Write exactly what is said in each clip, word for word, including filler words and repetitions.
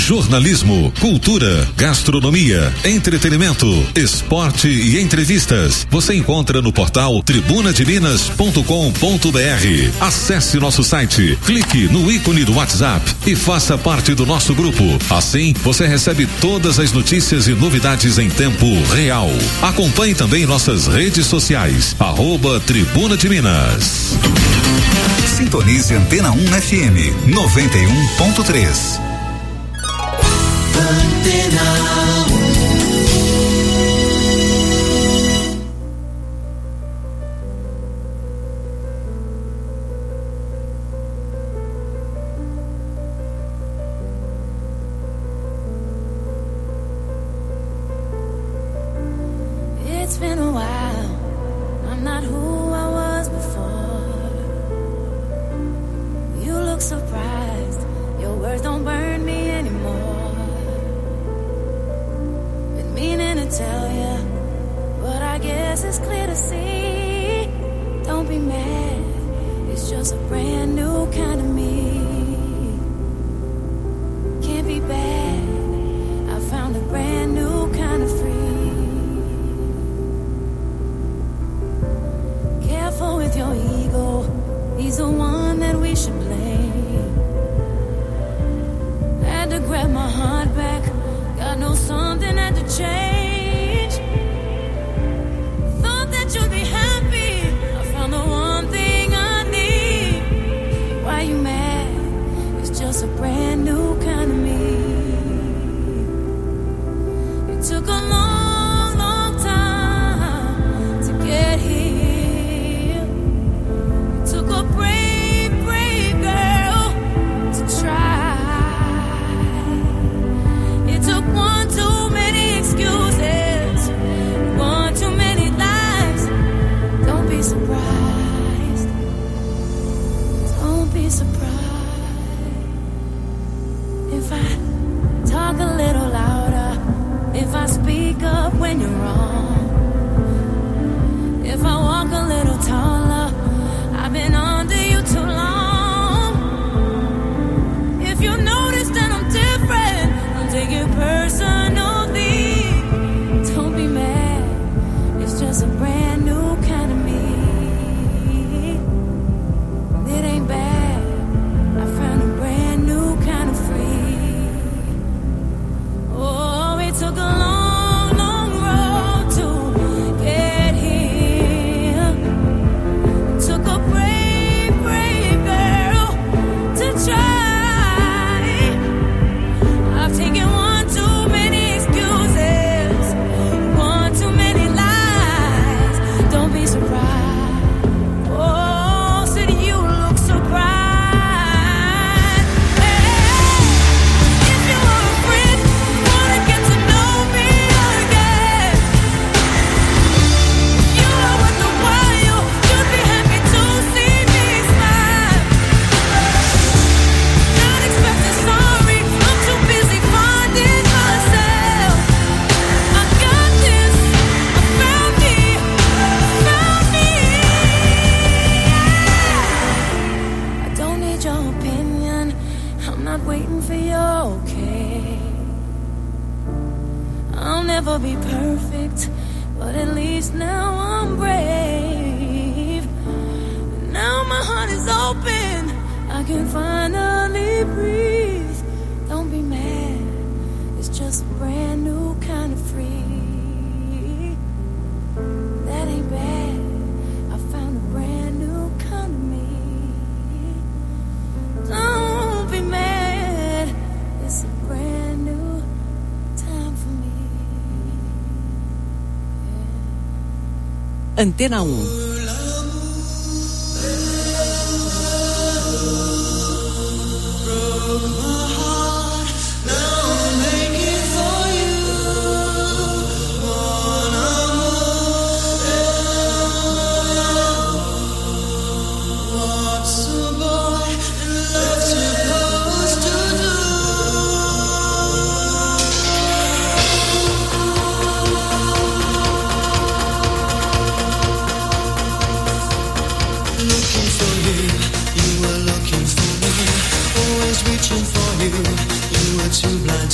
jornalismo, cultura, gastronomia, entretenimento, esporte e entrevistas. Você encontra no portal tribuna de minas ponto com ponto br. Acesse nosso site, clique no ícone do WhatsApp e faça parte do nosso grupo. Assim, você recebe todas as notícias e novidades em tempo real. Acompanhe também nossas redes sociais, arroba Tribuna de Minas. Sintonize Antena um F M noventa e um ponto três. Antena um. It's been a while. I'm not who I was before. You look surprised. Your words don't burn me anymore. Been meaning to tell you, but I guess it's clear to see. Don't be mad. It's just a brand new kind of me. Can't be bad. I found a brand new kind of free. Careful with your ego. He's the one that we should blame. Had to grab my heart back. God knows something had to change. Thought that you'd be happy. I found the one thing I need. Why you mad? It's just a brand new kind of me. It took a long, long time to get here. It took a brave, brave girl to try. It took one too many excuses, one too many lies. Don't be surprised. Don't be surprised if I talk a little louder, if I speak up when you're wrong, if I walk a little taller. I've been under you too long. If you notice that I'm different, don't take it personally. Don't be mad. It's just a brand new kind of me. It ain't bad. I found a brand new kind of free. Oh, it took a long, long road to get here. It took a brave, brave girl to try. I've taken one too many excuses, one too many lies. Don't be surprised. Oh, said you look surprised. Hey, if you were a friend, wanna get to know me again. You are worth the while. You'd be happy to see me smile. Not expecting sorry. I'm too busy finding myself. I got this. I found me. Found me. I don't need your opinion. I'm not waiting for your okay. I'll never be perfect, but at least now I'm brave. Now my heart is open. I can finally breathe. Don't be mad. It's just a brand new kind of free. That ain't bad. I found a brand new kind of me. Don't be mad. It's a brand new time for me. Antena um. Too blind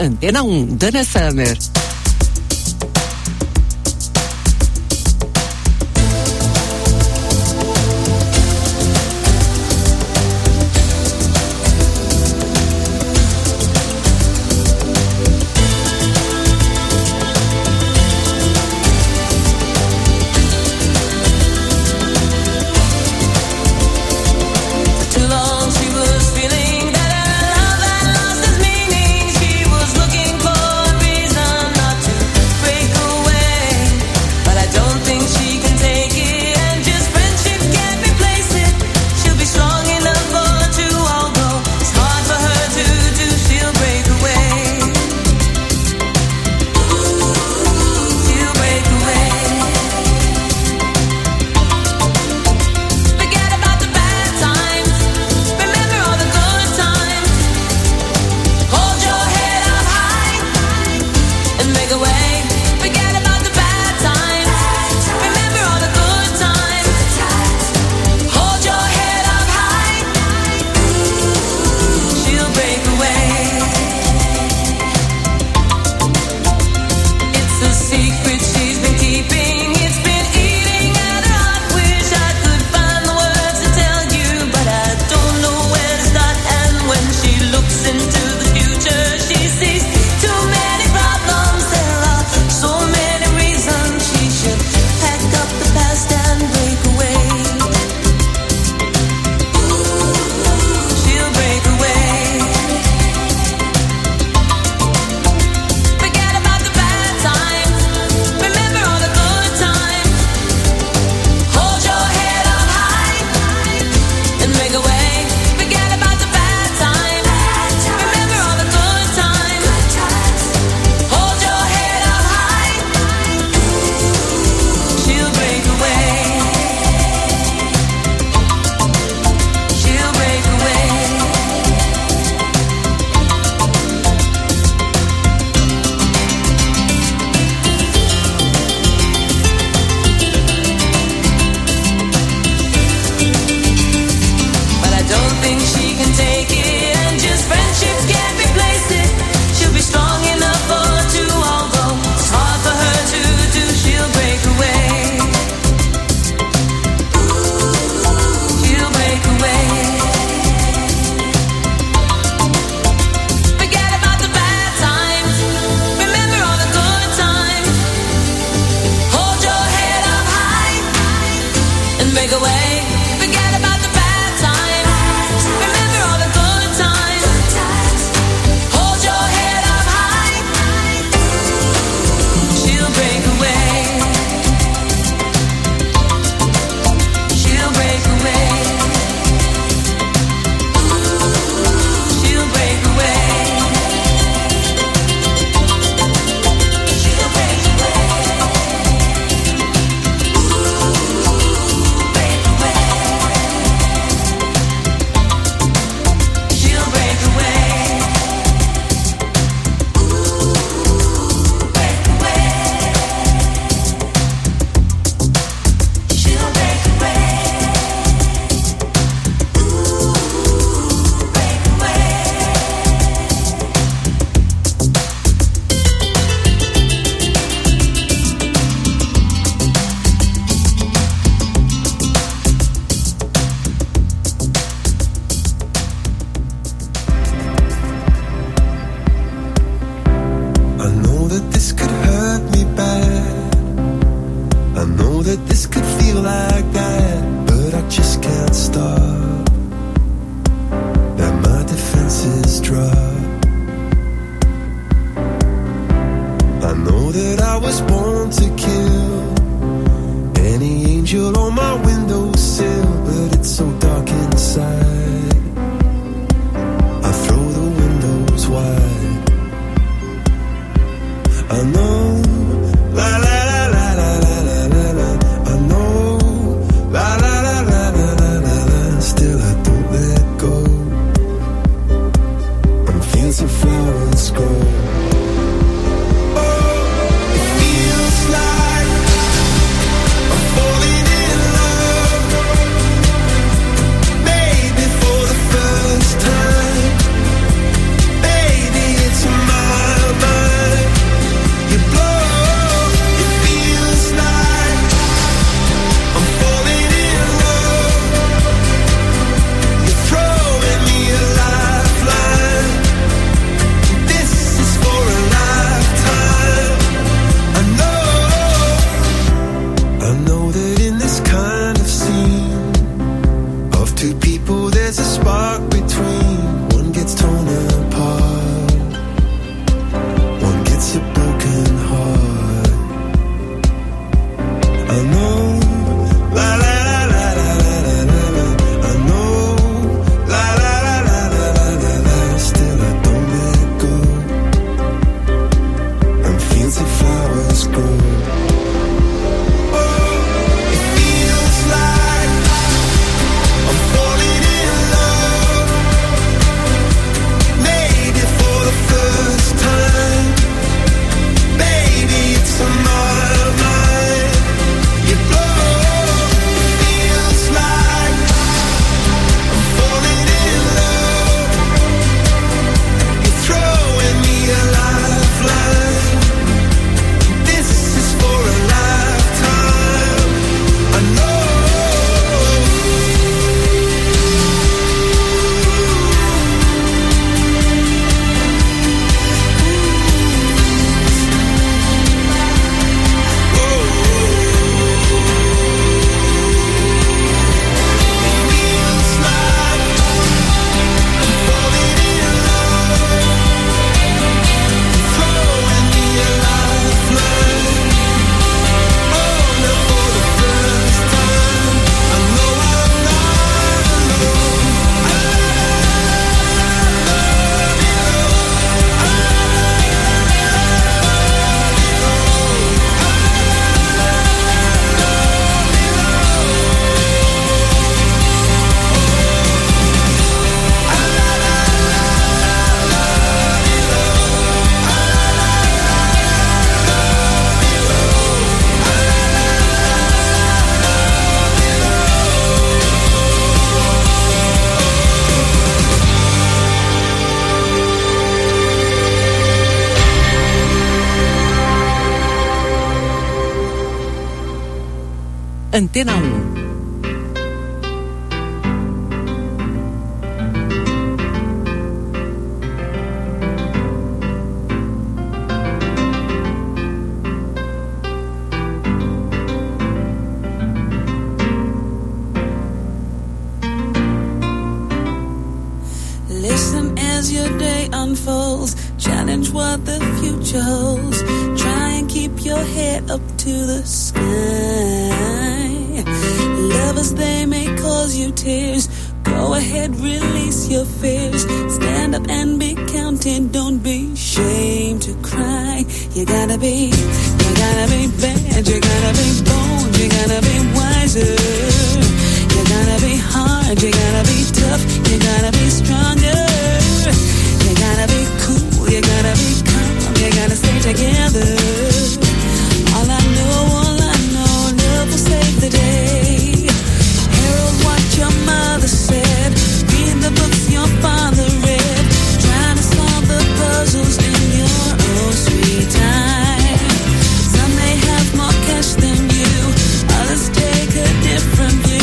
Antena um, Dana Summer. Feeling that her love had lost its meaning. She was looking for a reason. Antena um. Listen as your day unfolds, challenge what the future holds, try and keep your head up to the sky. Lovers, they may cause you tears, go ahead, release your fears, stand up and be counted, don't be ashamed to cry. You gotta be, you gotta be bad, you gotta be bold, you gotta be wiser. You gotta be hard, you gotta be tough, you gotta be stronger. You gotta be cool, you gotta be calm, you gotta stay together. All I know, all I know, love will save the day. Herald what your mother said, read the books your father read, trying to solve the puzzles in your own sweet time. Some may have more cash than you, others take a different view.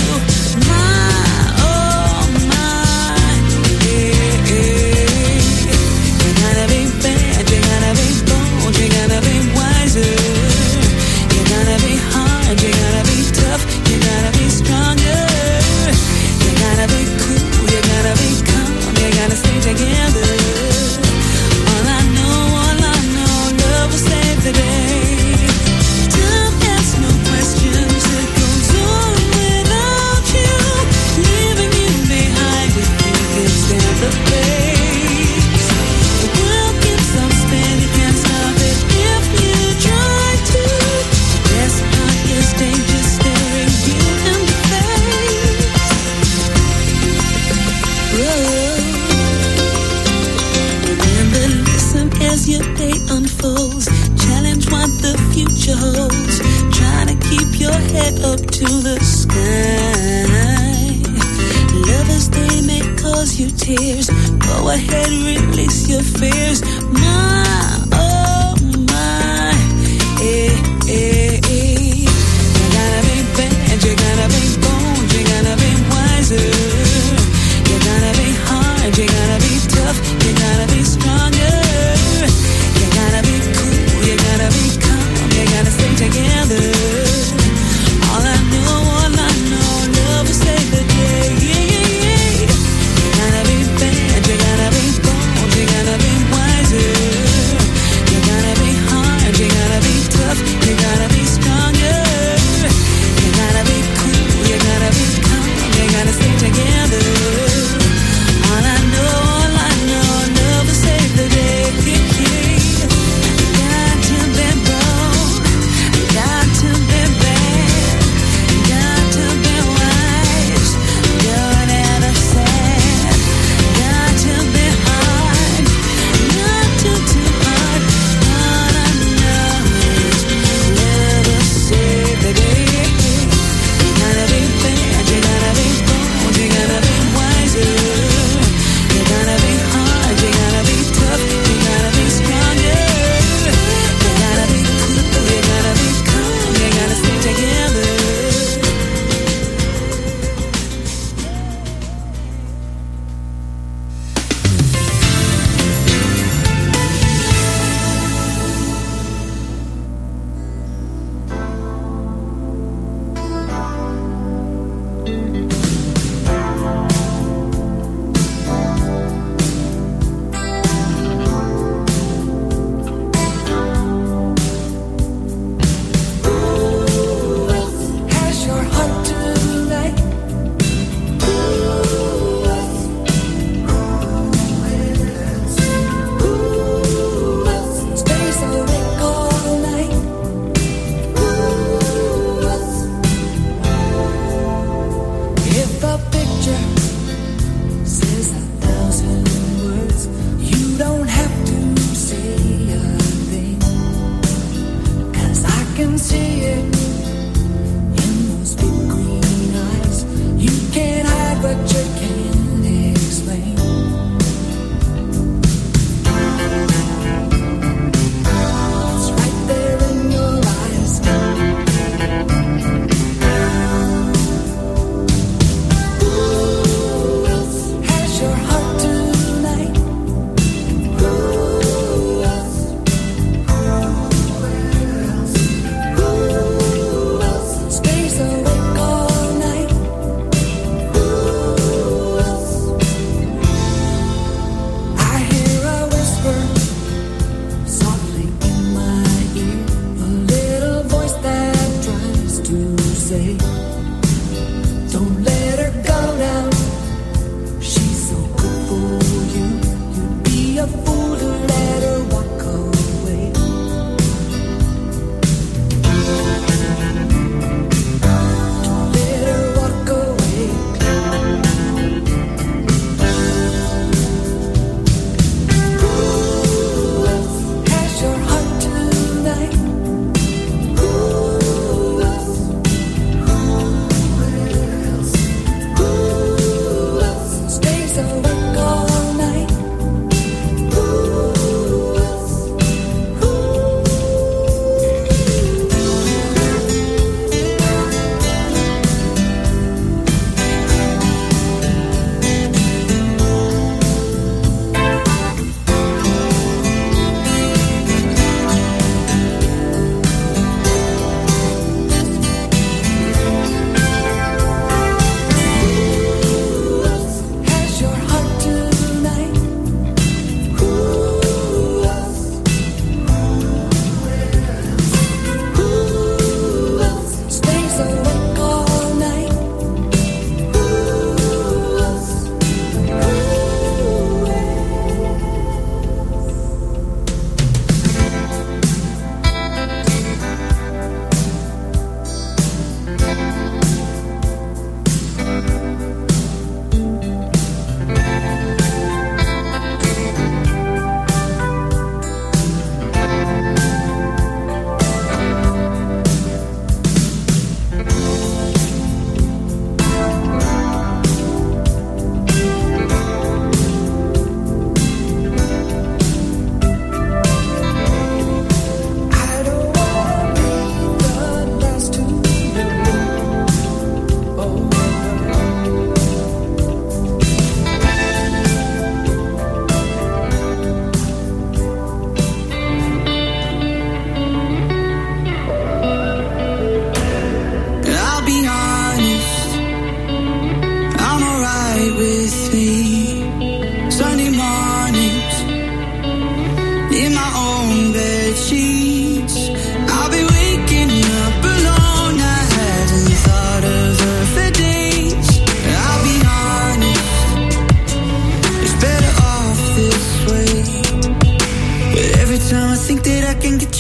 Holds, trying to keep your head up to the sky. Lovers, they may cause you tears, go ahead, release your fears. My, oh my, eh, eh, eh. You gotta be bad, you gotta be bold, you gotta be wiser. You gotta be hard, you gotta be tough, you gotta be stronger. You gotta be cool, you gotta be calm, you gotta stay together. All I know, all I know, love will save the day. Yeah, yeah, yeah. You gotta be bad, you gotta be bold, you gotta be wiser.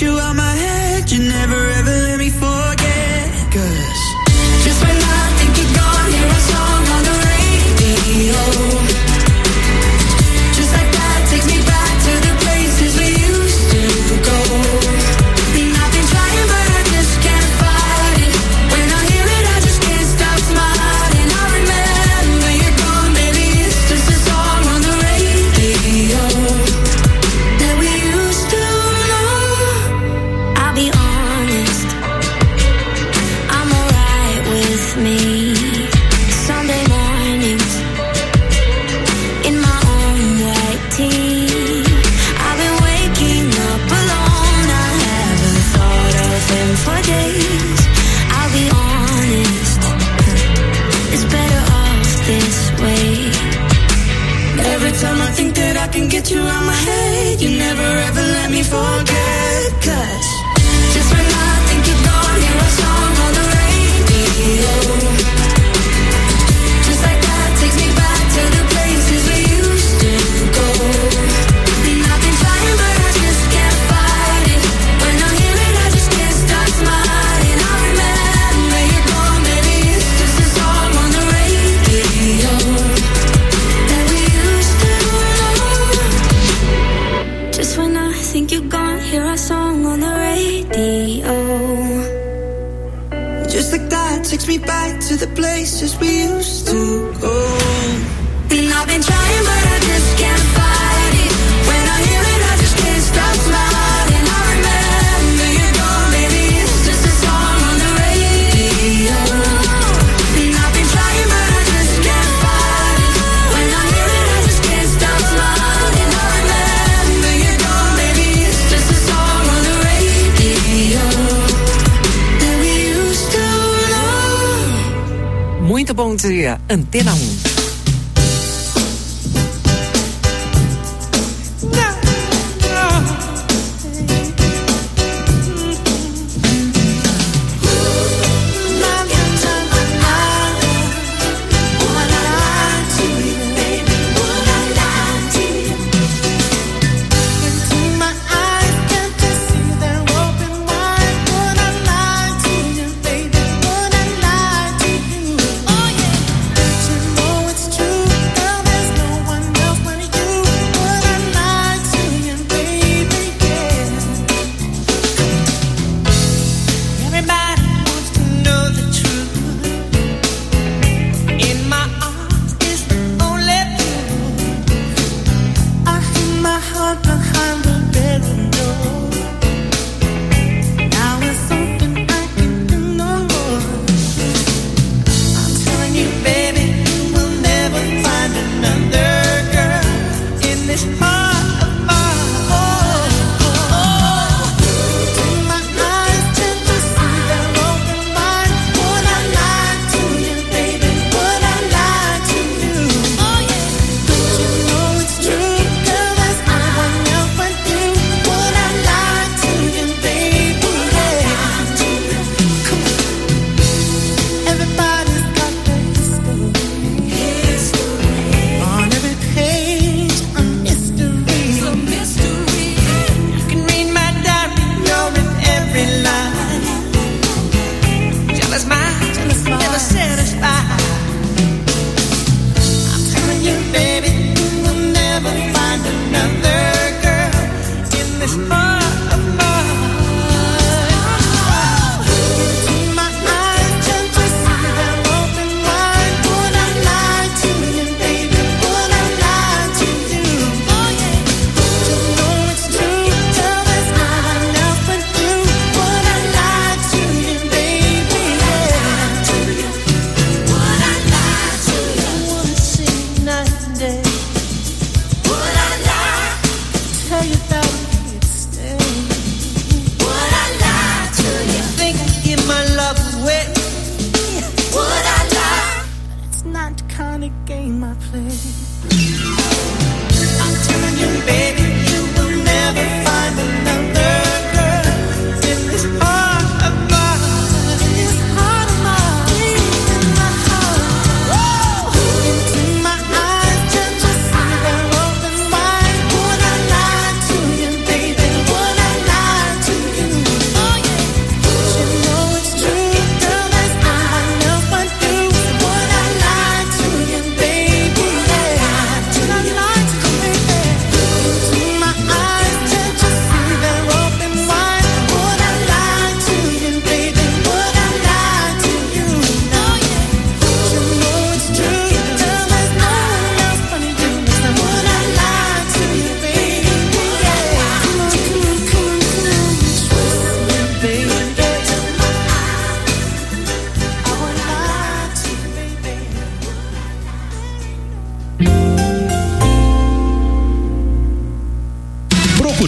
you out my head, you never ever let me forget. 'Cause just when I think you're gone, hear a song on the radio. Just like that takes me back to the places we used to go. And I've been trying but I just can't fight it. When I hear it I just can't stop smiling. I remember you're gone, baby, it's just a song on the radio that we used to know. I'll be honest, I'm alright with me. Sunday mornings in my own white tee. I've been waking up alone, I haven't thought of him for days. I'll be honest, it's better off this way. Every time I think that I can get you out my head, you never ever let me forget. 'Cause just when I think you're gone, hear a song on the radio. Just like that takes me back to the places we used to go. And I've been trying but I just can't fight it. When I hear it I just can't stop smiling. I remember you're gone, baby, it's just a song on the radio that we used to know. Just when I think you're gone, hear a song on the radio. Just like that takes me back to the places we used to go. And I've been trying but I just can't fight it. When I hear it I just can't stop smiling. I remember you're gone, baby, it's just a song on the radio. And I've been trying but I just can't fight it. When I hear it I just can't stop smiling. I remember you're gone, baby, it's just a song on the radio that we used to know. Muito bom dia, Antena um.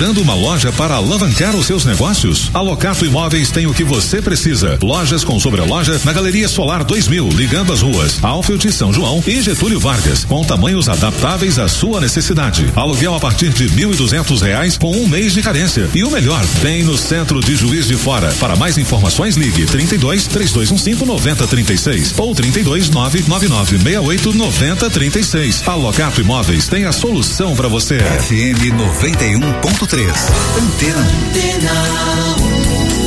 Procurando uma loja para alavancar os seus negócios? A Locato Imóveis tem o que você precisa. Lojas com sobreloja na Galeria Solar dois mil, ligando as ruas Alfield, São João e Getúlio Vargas, com tamanhos adaptáveis à sua necessidade. Aluguel a partir de mil e duzentos reais com um mês de carência. E o melhor, tem no centro de Juiz de Fora. Para mais informações, ligue trinta e dois, três dois um cinco, nove zero três seis ou trinta e dois, nove nove nove seis oito nove zero três seis. A Locato Imóveis tem a solução para você. F M noventa e um ponto três. Antena um.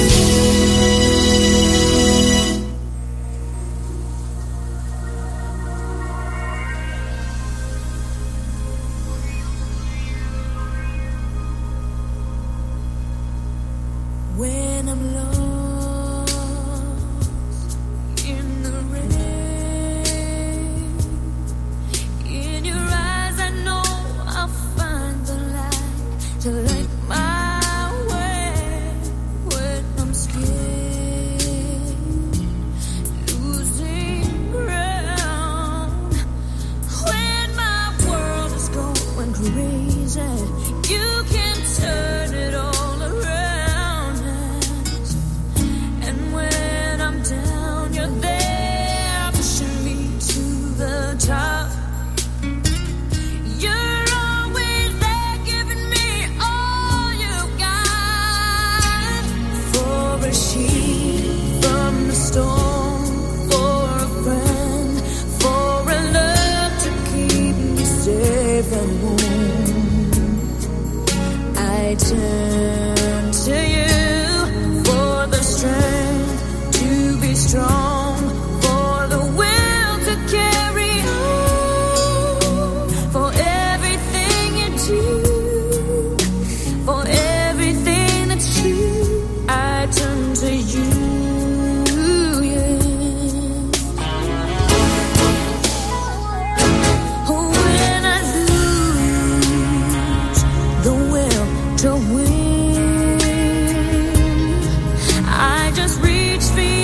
When I'm lost in the rain, in your eyes I know I'll find the light to light my way. When I'm scared, losing ground, when my world is going crazy, you can turn it all around. Down, you're there, pushing me to the top. You're always there, giving me all you got. For a sheet from the storm, for a friend, for a love to keep me safe and warm. I turn to you for the strength be strong, for the will to carry on, for everything you do, for everything that's true, I turn to you, yeah. When I lose the will to win, I just reach for you.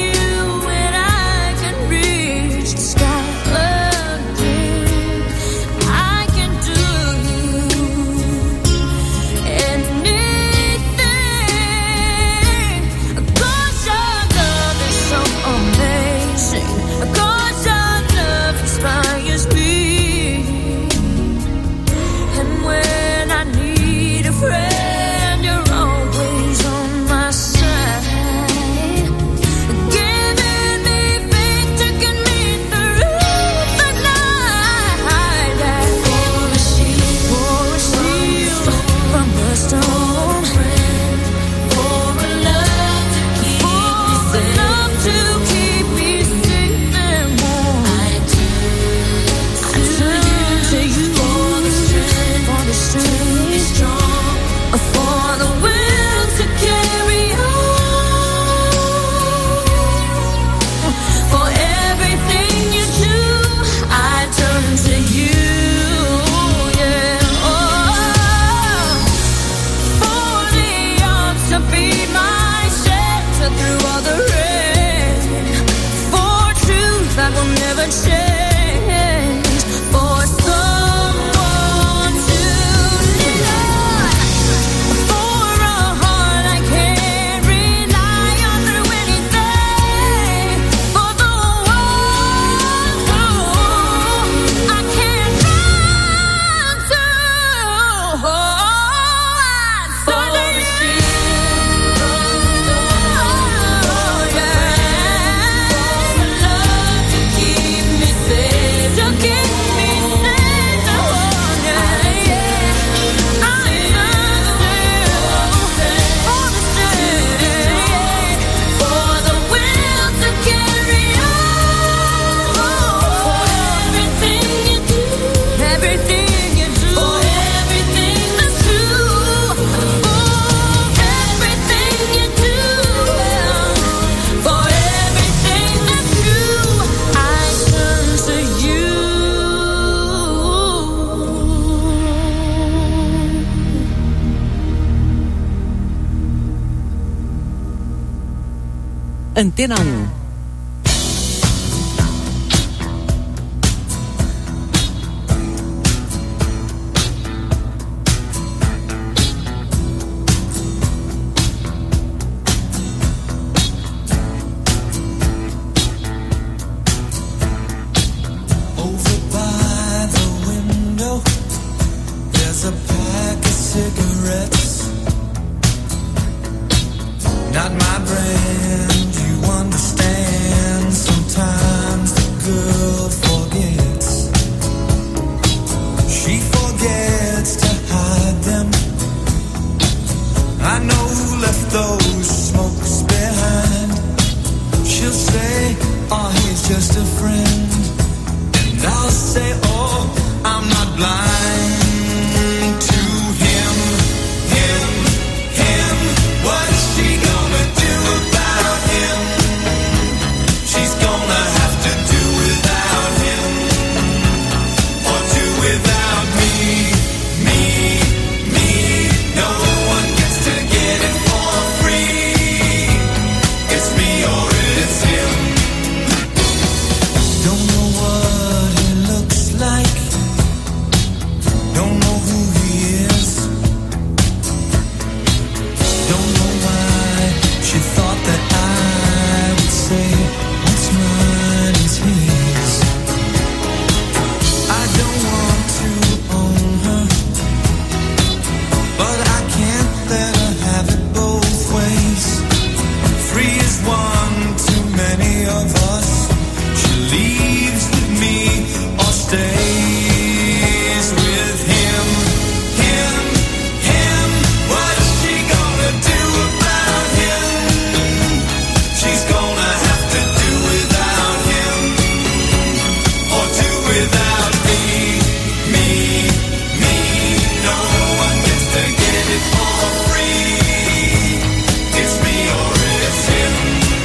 Antena um. girl forgets. She forgets to hide them. I know who left those smokes behind. She'll say, oh, he's just a friend. And I'll say, oh, I'm not blind to him, him, him. What's she gonna do about him? She's gonna have to do without him, or do without me, me, me. No one gets to get it for free. It's me or it's him. Don't know what he looks like. Don't know who he is. Don't know why she thought that I would say what's mine is his. I don't want to own her, but I can't let her have it both ways. Three is one too many of us. She leaves with me or stays with him, him, him. What's she gonna do about him? She's gonna have to do without him, or do without me, me, me. No one gets to get it for free. It's me or it's him.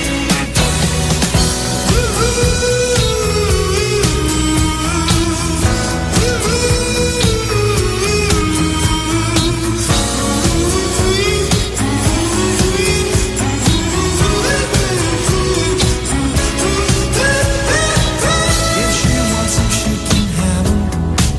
If she wants him, she can have him.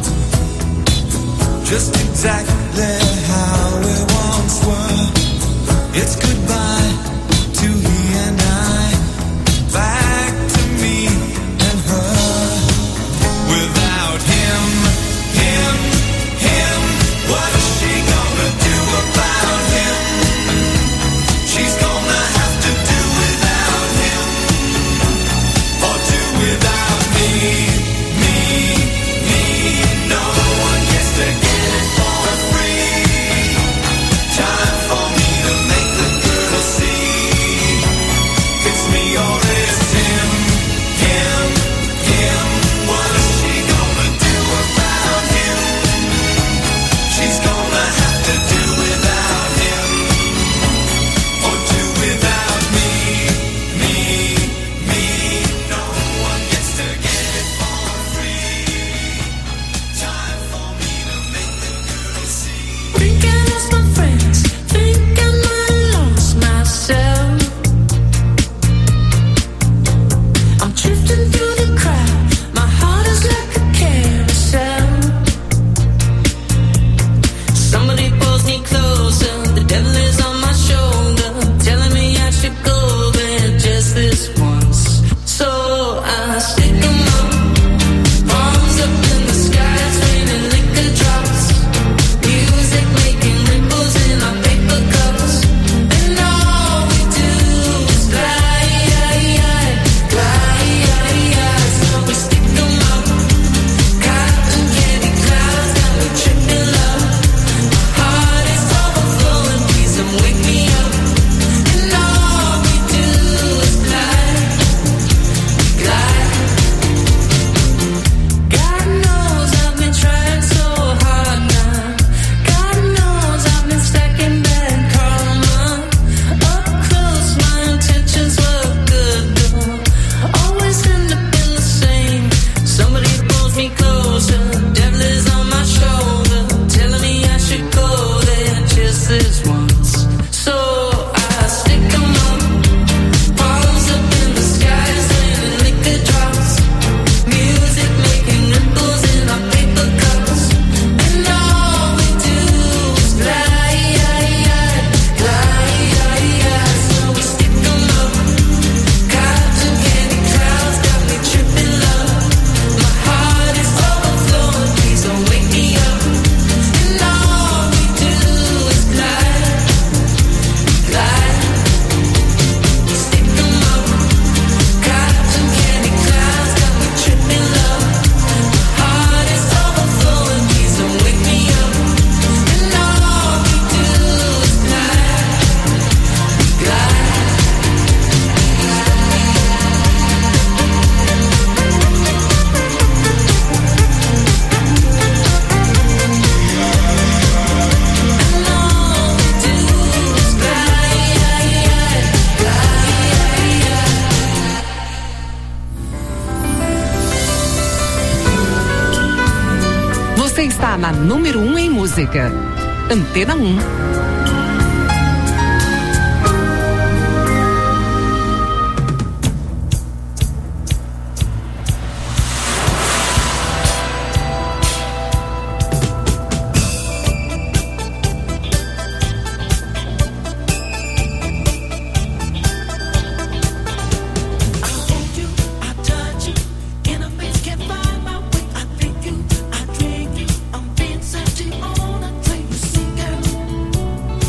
Just exactly how we once were. It's goodbye to he and I. Back to me and her. Without him, him, him. What's she gonna do about him? She's gonna have to do without him, or do without me, me, me. No one gets to get it for free. Você está na número um em música. Antena um. I'm being such an honor, play you sing, girl.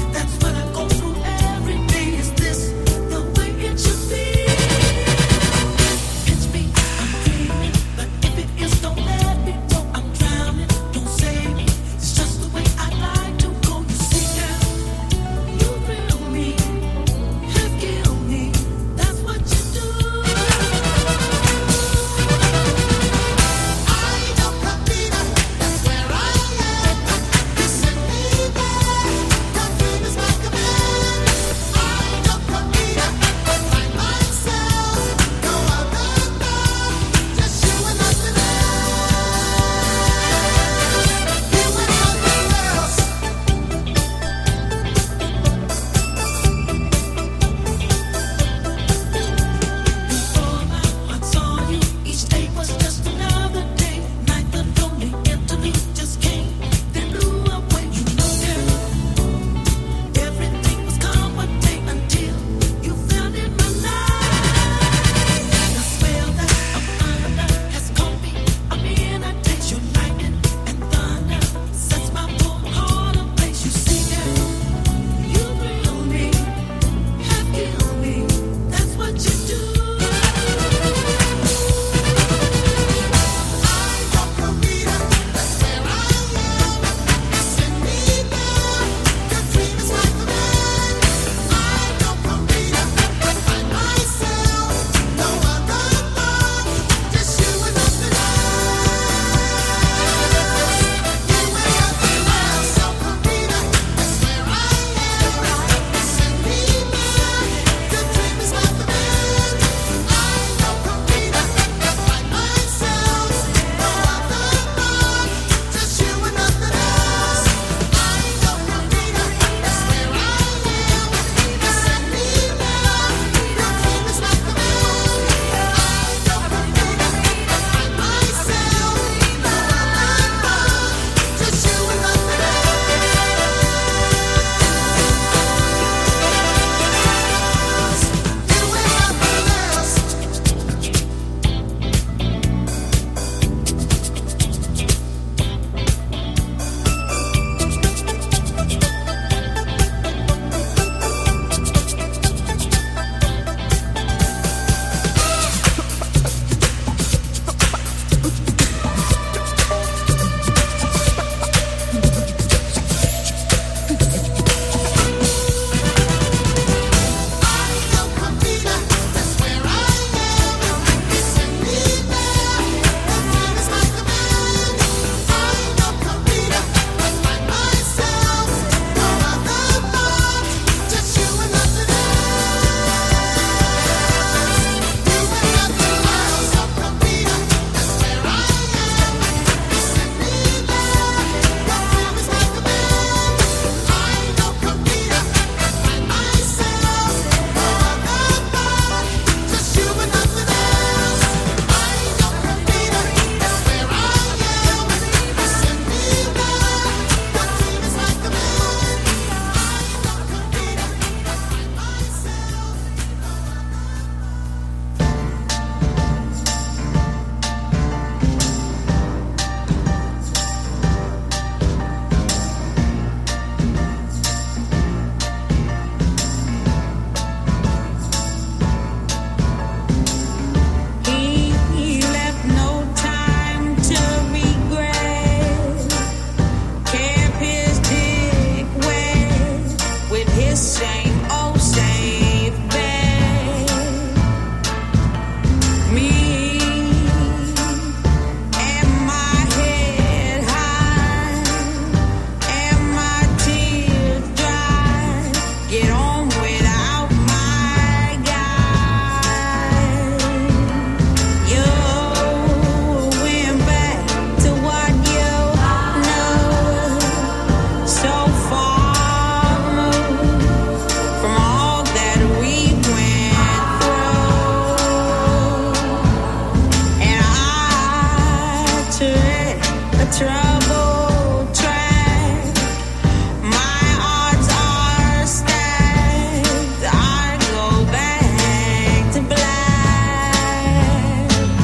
tread a troubled track. My odds are stacked. I go back to black.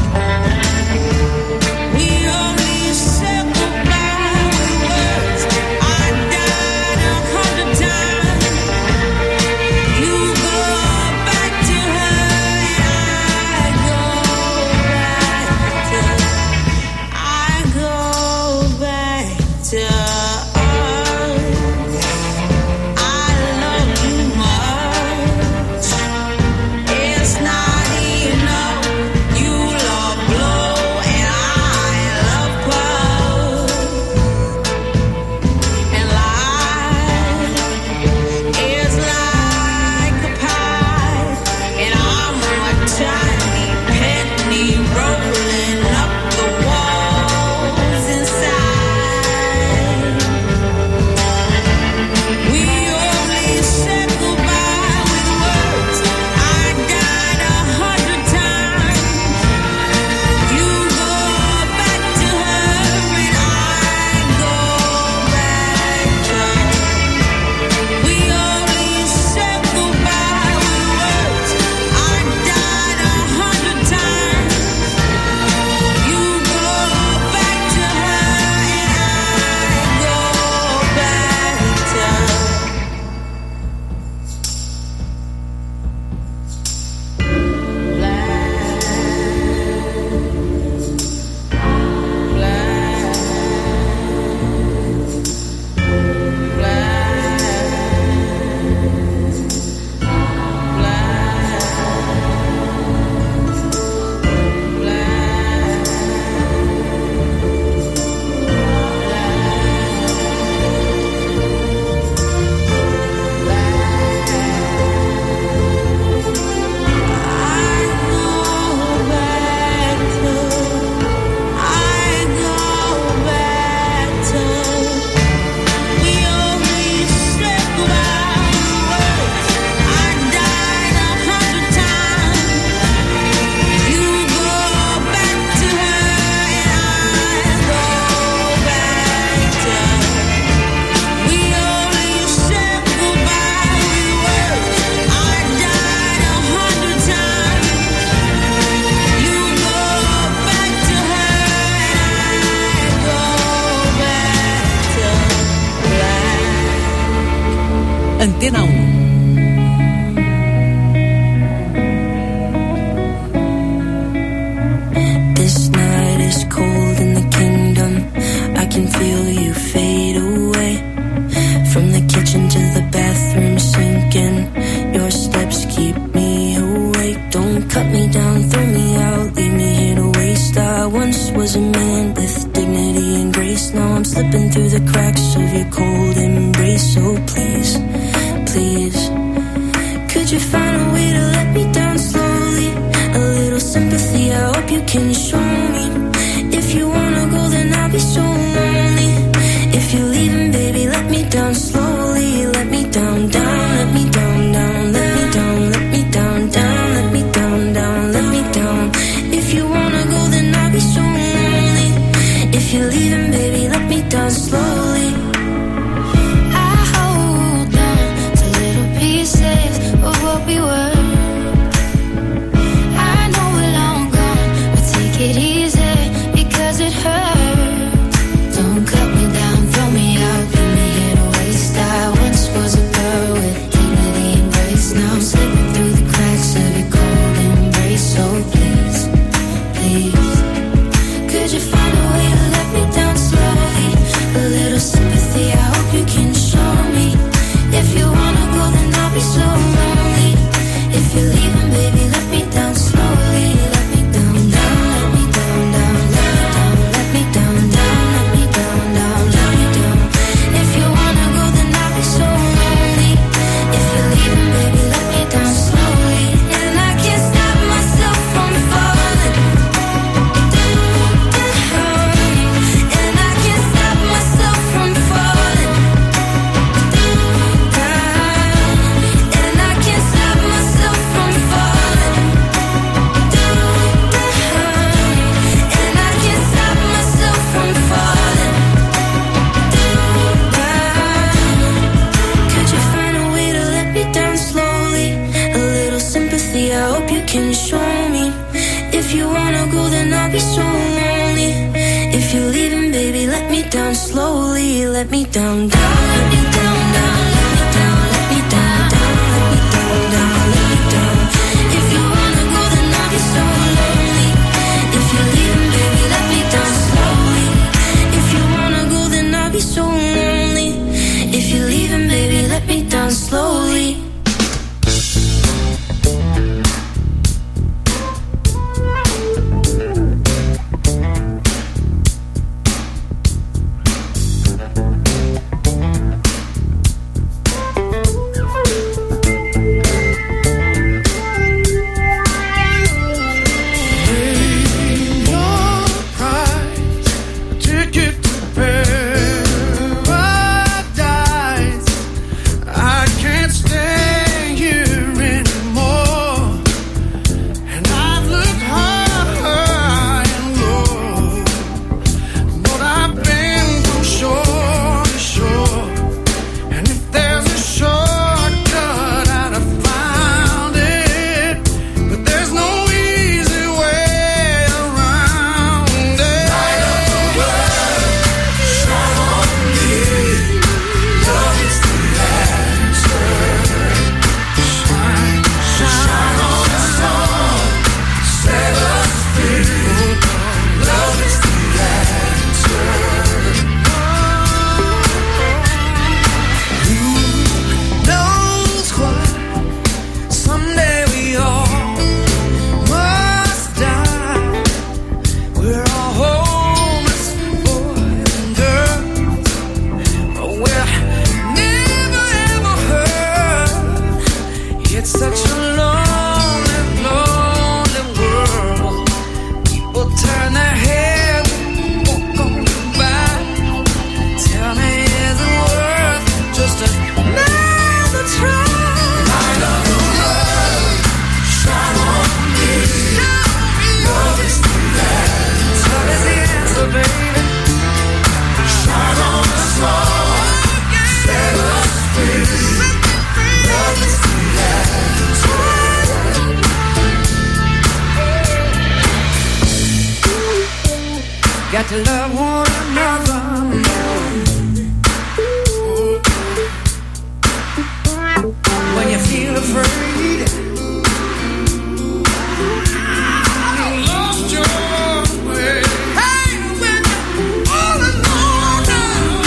We only said goodbye with words. I died a hundred times. You go back to her and I go back to, I go back to us. I love you much. It's not enough. You love blow and I love puff. And life is like a pie, and I'm a tiny penny rolling up the walls inside. We only said goodbye with words. I died a hundred times. You go back to her and I go back to her. We only said goodbye with words. I died a hundred times. You go back to her and I go back to her. Antena um. This night is cold in the kingdom. I can feel you fade away. From the kitchen to the bathroom sinking. Your steps keep me awake. Don't cut me down, throw me out, leave me here to waste. I once was a man with dignity and grace. Now I'm slipping through the cracks of your cold embrace. So please, please, could you find a way to let me down slowly? A little sympathy, I hope you can show me. If you wanna go, then I'll be so lonely. If you're leaving, baby, let me down slowly. Let me down, down, let me down, down, let me down, let me down, down, let me down, down, let me down. If you wanna go, then I'll be so lonely. If you're leaving, baby, let me down slowly. I hold on to little pieces of what we were. I know we're long gone, but take it easy because it hurts. Don't cut me down, throw me out, leave me here to waste. I once was a girl with dignity and grace. Now I'm slipping through the cracks of your cold embrace. So please, please, could you find a way to let me down slowly? A little sympathy, I hope you can show me. If you wanna go, then I'll be so lonely. If you're leaving, baby, let me down slowly. Let me down, down, let me down, down, let me down, let me down, down, let me down, down, let me down. If you wanna go, then I'll be so lonely. If you're leaving, baby, let me down slowly. And I can't stop myself from falling. If you're leaving, baby, let me down slowly. Let me down, down, let me down, down, let me down, let me down, down, let me down, down, let me down. If you wanna go, then I'll be so lonely. If you're leaving, baby, let me down slowly. If you wanna go, then I'll be so lonely. If you're leaving, baby, let me down slowly. Got to love one another. When you feel afraid, you lost your way. Hey, when you're all alone now,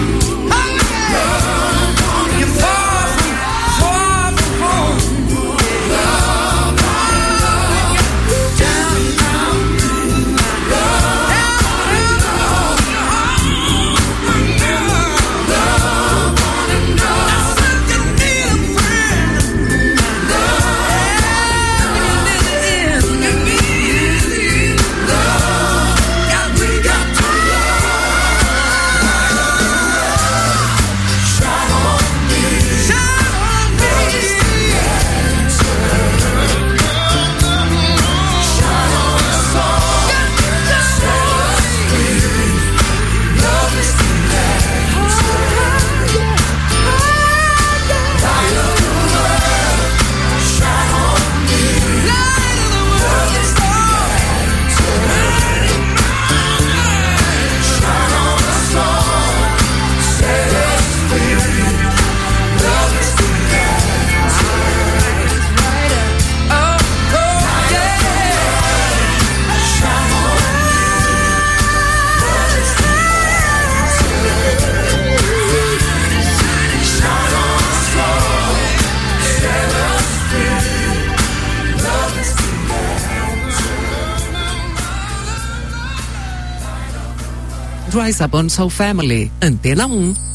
oh, you're far from, far from home. Love, love, down, down, love. Rise Up on Soul Family, Antena um.